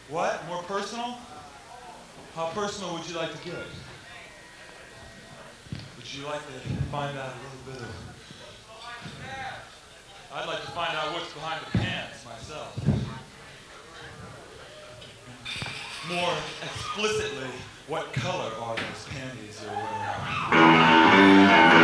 What? More personal? How personal would you like to get? Would you like to find out a little bit of... I'd like to find out what's behind the pants myself. More explicitly, what color are those panties you're wearing?